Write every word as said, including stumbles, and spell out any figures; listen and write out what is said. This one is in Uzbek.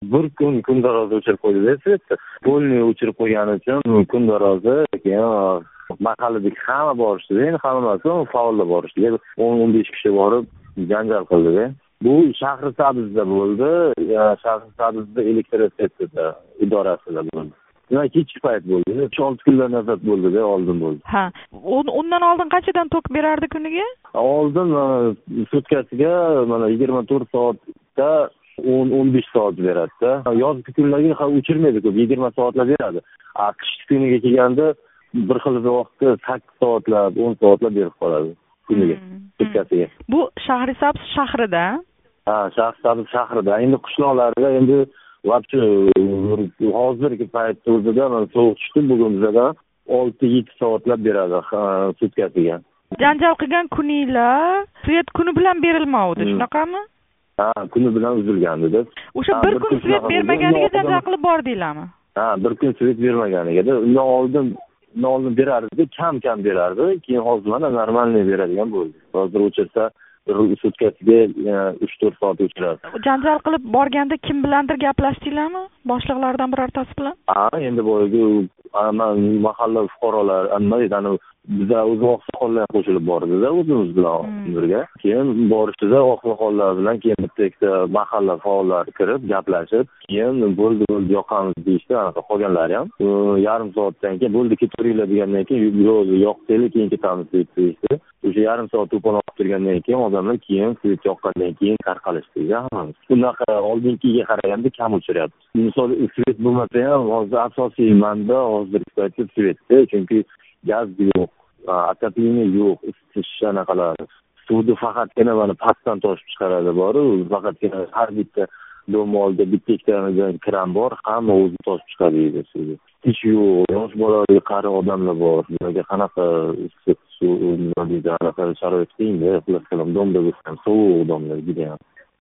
bir kun kundarozni o'chirib qo'ydida svetda. Polni o'chirib qo'ygani uchun kundarozni keyin mahalladagi hamma borishdida, endi hamma emas, faollar borishdi. o'n o'n besh kishi borib janjal qildida. Bu Shahrisabzda bo'ldi, Shahrisabzda elektrotexnika idorasida bo'ldi. Nima kechki payt bo'ldi. uch olti kunlar nazar bo'ldi-da, oldin bo'ldi. Ha, undan oldin qanchadan tok berardi kuniga? Oldin sutkasiga mana yigirma to'rt soatda o'n o'n besh soat beradi-da. Yozgi kunlarga ha o'chirmaydi ko'p, yigirma soatlab beradi. A qishki kuniga kelganda bir xil vaqtda sakkiz soatlab, o'n soatlab berib qoladi kuniga, sutkasiga. Bu Shahrisabz shahrida? Ha, Shahrisabz shahrida. Endi qishloqlarda endi vaqti hozirgi paytda o'zida mana sovuq tushdi, bugun bizda olti yetti soatlab beradi sutkasiga. Janjal qilgan kuninglar svet kuni bilan berilmaydi, shunaqami? Ha, kuni bilan uzilgandi-da. O'sha bir kun svet bermaganiga janjal qilib bordinglarmi? Ha, bir kun svet bermaganiga-da. Undan oldin, undan oldin berardi, kam-kam berardi, keyin hozir mana normalniy beradigan bo'ldi. Hozir o'chirsa bir sutkasiga uch to'rt soat o'chiradi. Janjal qilib borganda kim bilandir gaplashdinglarmi? Boshliqlardan birortasi bilan? Ha, endi boyagi mahalla fuqarolar, ana bizda o'zi oqsoqollar qo'shilib bordi-da, o'zimiz bilan birga. Keyin borishdida oqsoqollar bilan keyin bitta ikkita mahalla faollari kirib, gaplashib, keyin bo'ldi, bo'ldi yoqamiz deyishdi, anaqa qolganlari ham. Yarim soatdan keyin bo'ldi, ketaveringlar degandan keyin yo'q, yoqsanglar keyin ketamiz deydi. O'sha yarim soat to'pon olib turgandan keyin odamlar keyin svet yoqqandan keyin tarqalishdi-da. Bunaqa oldingiga qaraganda kam o'chiryapti. Misol svet bo'lmasa ham hozir asosiy manba hozirgi paytda svetda, chunki gaz yo'q, отопление yo'q, isitish anaqalar. Suvni faqatgina mana pastdan toshib chiqaradi bor-u, faqatgina har bitta dom oldida bitta ikkitadan kran bor, hamma o'zi toshib chiqaradi suvni. Hech yo'q, yosh bolalar, qari odamlar bor. Ularga qanaqa issiq suv, anaqa sharoit qiyin-da, xullas kalom domda bo'lsa ham sovuq domlar juda ham.